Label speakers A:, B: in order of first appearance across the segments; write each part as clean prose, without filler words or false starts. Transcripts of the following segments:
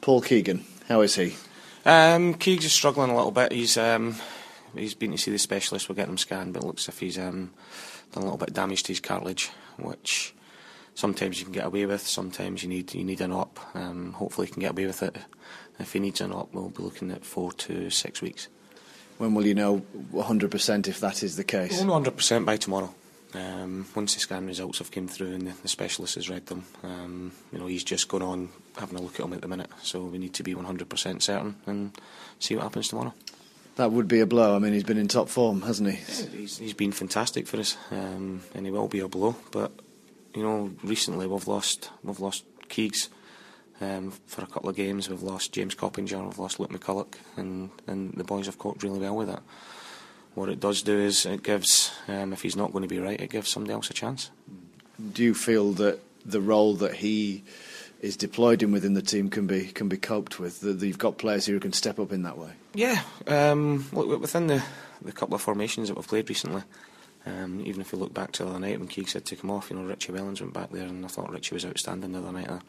A: Paul Keegan, how is he?
B: Keegs is struggling a little bit. He's been to see the specialist. We're getting him scanned, but it looks as if he's done a little bit of damage to his cartilage, which sometimes you can get away with. Sometimes you need an op. Hopefully, he can get away with it. If he needs an op, we'll be looking at 4 to 6 weeks.
A: When will you know 100% if that is the case?
B: We'll know 100% by tomorrow. Once the scan results have come through and the specialist has read them, he's just gone on having a look at them at the minute. So we need to be 100% certain and see what happens tomorrow.
A: That would be a blow. I mean, he's been in top form, hasn't he?
B: Yeah, he's been fantastic for us, and he will be a blow. But recently we've lost Keegs for a couple of games. We've lost James Coppinger, we've lost Luke McCulloch, and the boys have coped really well with that. What it does do is it gives, if he's not going to be right, it gives somebody else a chance.
A: Do you feel that the role that he is deployed in within the team can be coped with? That you've got players who can step up in that way?
B: Yeah, look, within the couple of formations that we've played recently, even if you look back to the other night when Keegs had to come off, Richie Wellens went back there, and I thought Richie was outstanding the other night there.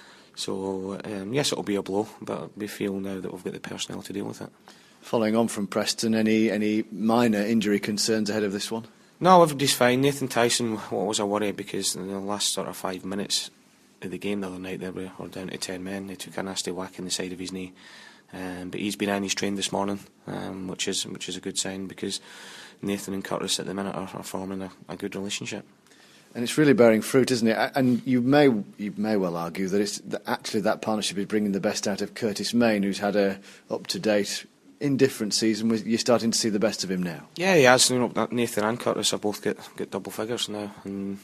B: So yes, it'll be a blow, but we feel now that we've got the personnel to deal with it.
A: Following on from Preston, any minor injury concerns ahead of this one?
B: No, everybody's fine. Nathan Tyson was a worry because in the last sort of 5 minutes of the game the other night, they were down to 10 men. They took a nasty whack in the side of his knee, but he's been in. He's trained this morning, which is a good sign because Nathan and Curtis at the minute are forming a good relationship.
A: And it's really bearing fruit, isn't it? And you may well argue that it's actually that partnership is bringing the best out of Curtis Main, who's had a up-to-date, indifferent season. You're starting to see the best of him now.
B: Yeah, he has. Nathan and Curtis have both got double figures now, and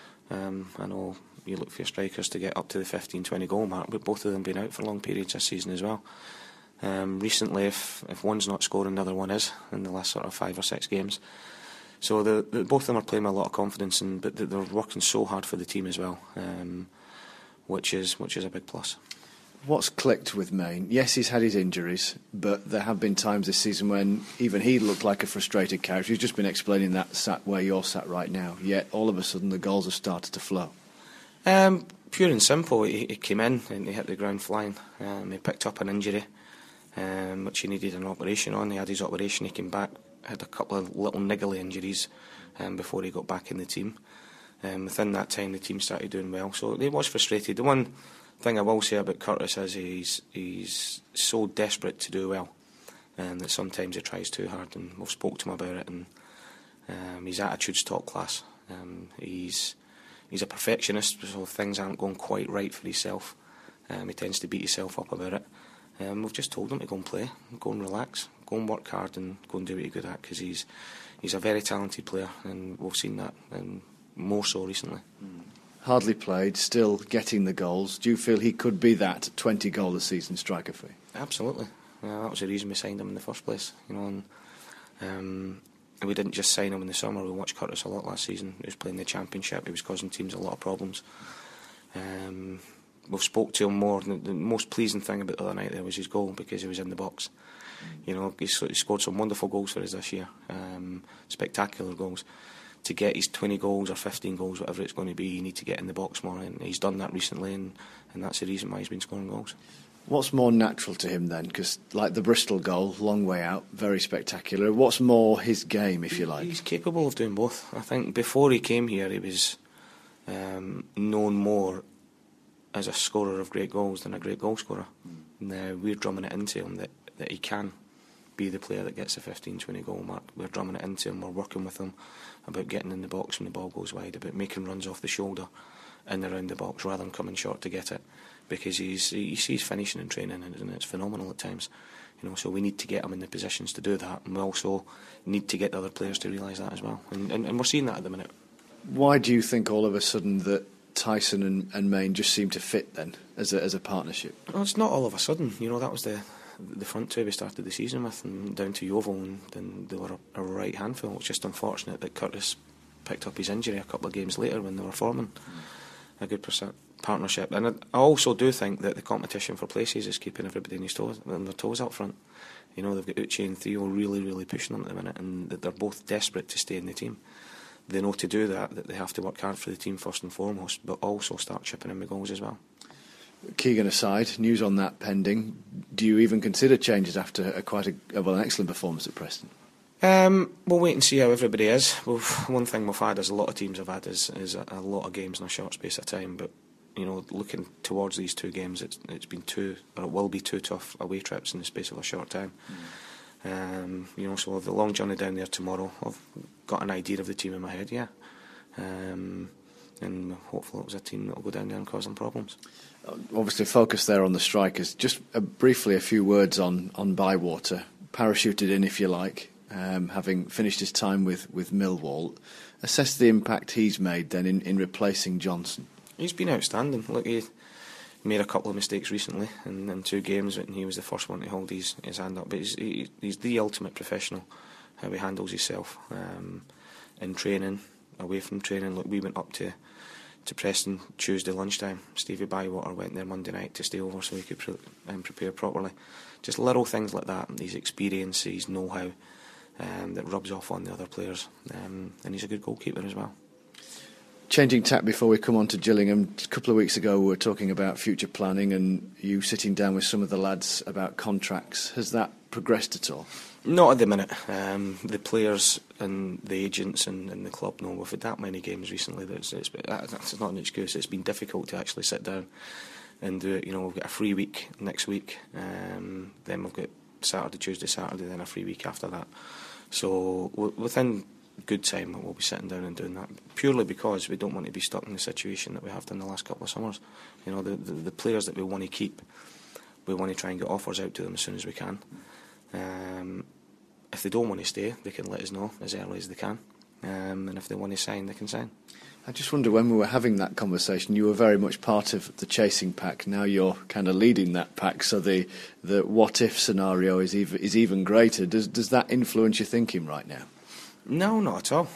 B: I know you look for your strikers to get up to the 15-20 goal mark, but both of them been out for long periods this season as well. Recently, if one's not scoring, the other one is in the last sort of 5 or 6 games. So both of them are playing with a lot of confidence, but they're working so hard for the team as well, which is a big plus.
A: What's clicked with Main? Yes, he's had his injuries, but there have been times this season when even he looked like a frustrated character. He's just been explaining that sat where you're sat right now, yet all of a sudden the goals have started to flow.
B: Pure and simple, he came in and he hit the ground flying. He picked up an injury, which he needed an operation on. He had his operation, he came back, had a couple of little niggly injuries before he got back in the team. Within that time the team started doing well, so he was frustrated. The one thing I will say about Curtis is he's so desperate to do well, that sometimes he tries too hard, and we've spoke to him about it, and his attitude's top class. He's a perfectionist, so if things aren't going quite right for himself, he tends to beat himself up about it. We've just told him to go and play, go and relax, go and work hard and go and do what he's good at, because he's a very talented player, and we've seen that, and more so recently.
A: Hardly played, still getting the goals. Do you feel he could be that 20 goal a season striker for you?
B: Absolutely. That was the reason we signed him in the first place. And we didn't just sign him in the summer. We watched Curtis a lot last season. He was playing the Championship. He was causing teams a lot of problems. We've spoke to him more. The most pleasing thing about the other night there was his goal, because he was in the box. He scored some wonderful goals for us this year. Spectacular goals. To get his 20 goals or 15 goals, whatever it's going to be, you need to get in the box more, and he's done that recently, and that's the reason why he's been scoring goals.
A: What's more natural to him then? Because like the Bristol goal, long way out, very spectacular. What's more his game, if you like? He's
B: capable of doing both. I think before he came here, he was known more as a scorer of great goals than a great goal scorer. Now we're drumming it into him that he can be the player that gets the 15-20 goal mark. We're drumming it into him, we're working with him about getting in the box when the ball goes wide, about making runs off the shoulder in and around the box rather than coming short to get it, because he sees finishing in training, and it's phenomenal at times. So we need to get him in the positions to do that, and we also need to get the other players to realise that as well, and we're seeing that at the minute.
A: Why do you think all of a sudden that Tyson and Main just seem to fit then as a partnership?
B: Well, it's not all of a sudden. That was the front two we started the season with, and down to Yeovil, and then they were a right handful. It's just unfortunate that Curtis picked up his injury a couple of games later when they were forming a good partnership. And I also do think that the competition for places is keeping everybody on their toes up front. They've got Uche and Theo really, really pushing them at the minute, and they're both desperate to stay in the team. They know to do that they have to work hard for the team first and foremost, but also start chipping in the goals as well.
A: Keegan aside, news on that pending. Do you even consider changes after an excellent performance at Preston?
B: We'll wait and see how everybody is. One thing we've had, as a lot of teams have had, is a lot of games in a short space of time. But looking towards these 2 games, it's been it will be 2 tough away trips in the space of a short time. So the long journey down there tomorrow, I've got an idea of the team in my head, yeah. And hopefully it was a team that will go down there and cause them problems.
A: Obviously, focus there on the strikers. Just briefly, a few words on Bywater. Parachuted in, if you like, having finished his time with Millwall. Assess the impact he's made then in replacing Johnson. He's
B: been outstanding. Look, he made a couple of mistakes recently in 2 games, and he was the first one to hold his hand up. But he's the ultimate professional, how he handles himself in training, away from training. Look, we went up to Preston Tuesday lunchtime. Stevie Bywater went there Monday night to stay over so he could prepare properly. Just little things like that, his experience, his know-how, that rubs off on the other players. And he's a good goalkeeper as well.
A: Changing tack before we come on to Gillingham, a couple of weeks ago we were talking about future planning and you sitting down with some of the lads about contracts. Has that progressed at all?
B: Not at the minute. The players and the agents and the club know we've had that many games recently that it's not an excuse. It's been difficult to actually sit down and do it. We've got a free week next week, then we've got Tuesday, Saturday, then a free week after that. So within good time we'll be sitting down and doing that, purely because we don't want to be stuck in the situation that we have done the last couple of summers. The players that we want to keep, we want to try and get offers out to them as soon as we can. If they don't want to stay, they can let us know as early as they can, and if they want to sign, they can sign.
A: I just wonder, when we were having that conversation, you were very much part of the chasing pack. Now you're kind of leading that pack, so the what if scenario is even greater. Does that influence your thinking right now?
B: No, not at all.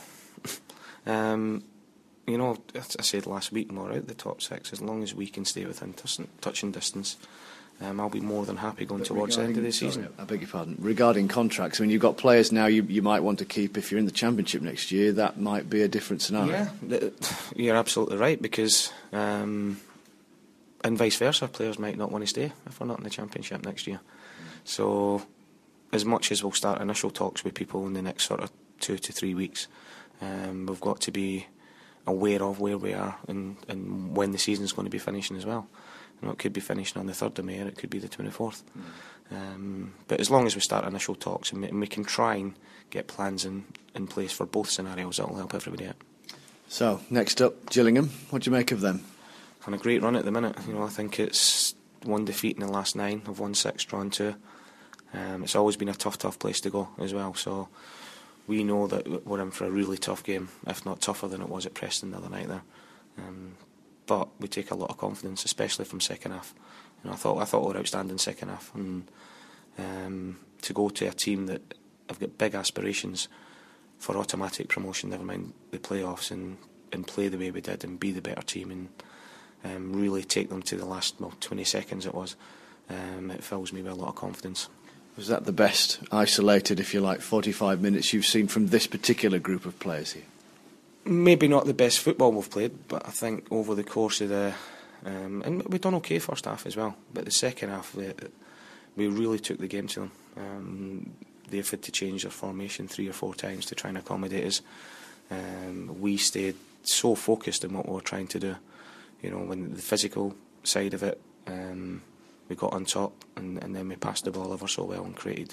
B: As I said last week, more out the top 6, as long as we can stay within touching distance, I'll be more than happy going towards the end of the season.
A: Sorry, I beg your pardon. Regarding contracts, you've got players now you might want to keep. If you're in the Championship next year, that might be a different scenario.
B: Yeah, you're absolutely right, because and vice versa, players might not want to stay if we're not in the Championship next year. So as much as we'll start initial talks with people in the next sort of 2 to 3 weeks, we've got to be aware of where we are and when the season's going to be finishing as well. It could be finishing on the 3rd of May, or it could be the 24th. But as long as we start initial talks and we can try and get plans in place for both scenarios, that will help everybody out.
A: So, next up, Gillingham. What do you make of them?
B: On a great run at the minute. I think it's 1 defeat in the last 9. I've won 6, drawn 2. It's always been a tough place to go as well. So we know that we're in for a really tough game, if not tougher than it was at Preston the other night there. But we take a lot of confidence, especially from second half. I thought we were outstanding second half, and to go to a team that have got big aspirations for automatic promotion, never mind the playoffs, and play the way we did and be the better team and really take them to the last 20 seconds it was. It fills me with a lot of confidence.
A: Was that the best isolated, if you like, 45 minutes you've seen from this particular group of players here?
B: Maybe not the best football we've played, but I think over the course of and we've done okay first half as well, but the second half we really took the game to them. They've had to change their formation 3 or 4 times to try and accommodate us. We stayed so focused on what we were trying to do. When the physical side of it, we got on top, and then we passed the ball ever so well and created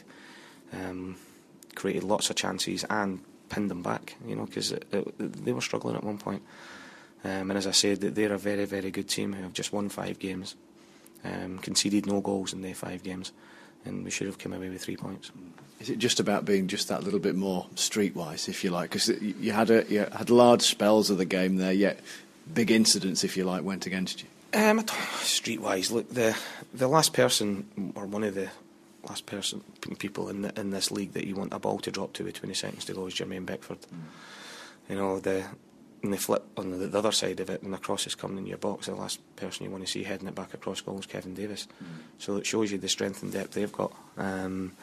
B: lots of chances and pinned them back, because they were struggling at one point. And as I said, they're a very, very good team who have just won 5 games, conceded no goals in their 5 games, and we should have come away with 3 points.
A: Is it just about being just that little bit more streetwise, if you like? Because you had large spells of the game there, yet big incidents, if you like, went against you.
B: Streetwise, look, the last person, or one of the last people in this league that you want a ball to drop to with 20 seconds to go is Jermaine Beckford. And the flip on the other side of it, and the cross is coming in your box, the last person you want to see heading it back across goal is Kevin Davis. So it shows you the strength and depth they've got. And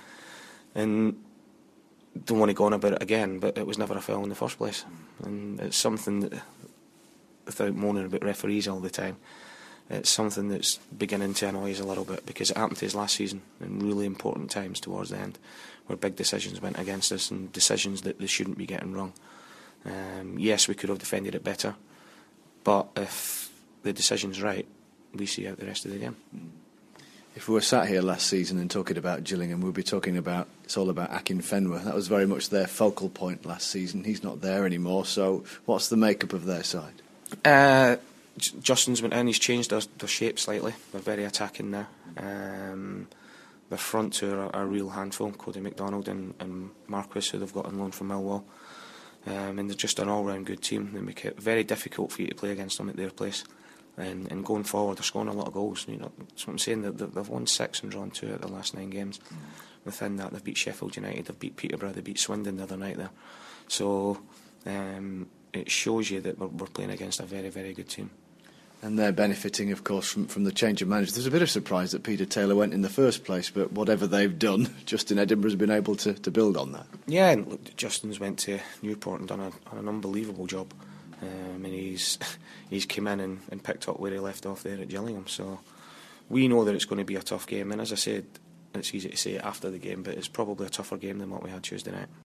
B: don't want to go on about it again, but it was never a foul in the first place. And it's something that, without moaning about referees all the time, it's something that's beginning to annoy us a little bit, because it happened to us last season in really important times towards the end, where big decisions went against us and decisions that they shouldn't be getting wrong. Yes, we could have defended it better, but if the decision's right, we see out the rest of the game.
A: If we were sat here last season and talking about Gillingham, we'd be talking about, it's all about Akinfenwa. That was very much their focal point last season. He's not there anymore, so what's the makeup of their side?
B: Justin's went in, he's changed their shape slightly. They're very attacking now. Their front two are a real handful, Cody McDonald and Marquis, who they've got on loan from Millwall. And they're just an all-round good team. They make it very difficult for you to play against them at their place. And going forward, they're scoring a lot of goals. You know, that's what I'm saying. They've won 6 and drawn 2 out of the last 9 games. Within that, they've beat Sheffield United, they've beat Peterborough, they beat Swindon the other night there. So it shows you that we're playing against a very, very good team.
A: And they're benefiting, of course, from the change of manager. There's a bit of surprise that Peter Taylor went in the first place, but whatever they've done, Justin Edinburgh's been able to build on that.
B: Yeah, and look, Justin's went to Newport and done an unbelievable job. And he's come in and picked up where he left off there at Gillingham. So we know that it's going to be a tough game. And as I said, it's easy to say it after the game, but it's probably a tougher game than what we had Tuesday night.